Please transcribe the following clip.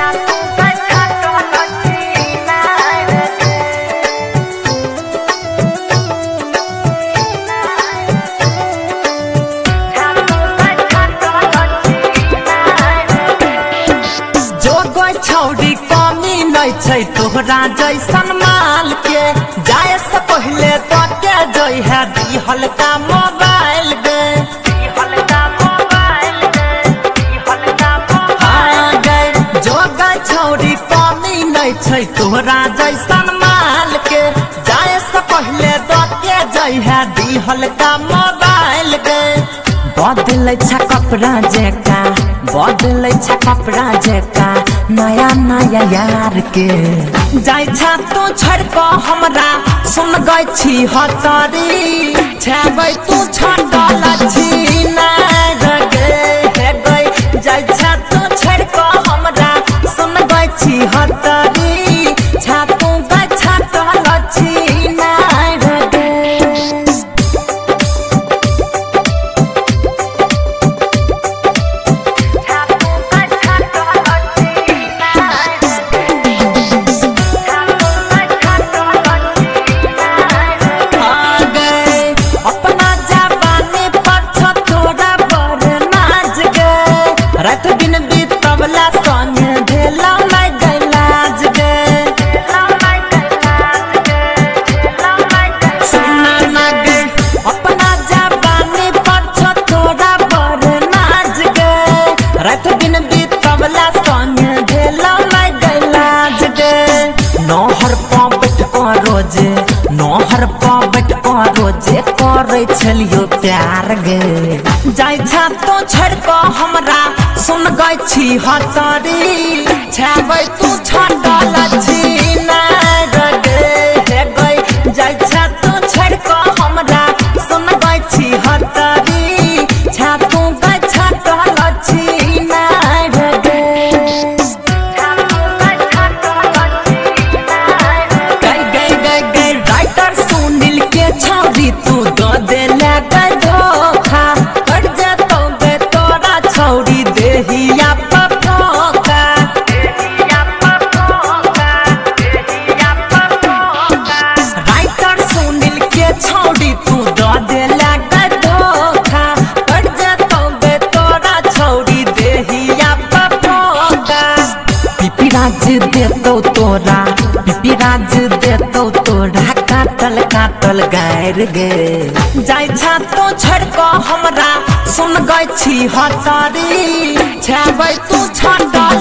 छौड़ी कमी नहीं छै तोहरा जैसन माल के जाए से पहले तो के जई है दिहल का मोबाइल गे जोगा छौड़ी कमी नहीं छै तोहरा जैसन माल के जाए से पहले तो के जई है दिहल का मोबाइल गे बदलै छ कपड़ा जेका बदलै छ कपड़ा जेका नया नया यार के जाय छ तू छोड़ को हमरा सुन गई छी हतरी छबै तू छडल छी ना गे हे गई जाय छ तू छोड़ को हमरा सुन गई छी हतरी छ तू गई छडल छी ना गे रात दिन बीतवला संगे भेला नहीं गैलाज गे सुना ना गे अपना जवानी पर थोड़ा बड़ नाज गे रात दिन बीतवला संगे भेला नहीं गैलाज गे नहर पर बैठ कर रोजे नहर पर बैठ कर रोजे करे छलियो प्यार गे जाय छ तो छोड़ को हमरा सुन गई छी हतरी छबै तू छडल छी ना गे हे गई जाय छ तू छोड़ को हमरा सुन गई छी हतरी छ तू गई छडल छी ना गे गई राइटर सुनील के छौरी तू दो दे लगा धोखा कर जतो गे तोरा छौरी देहिया पपोका राइटर सुनील के छौरी तू दो दे लगा धोखा कर जतो गे तोरा छौरी देहिया पपोका पिपिराज देतो तोरा पिपिराज देतो तोरा काटल काटल गायर गे जाय छ तो छोड़ को हमरा सुन गई छी हतरी छबै तू छडल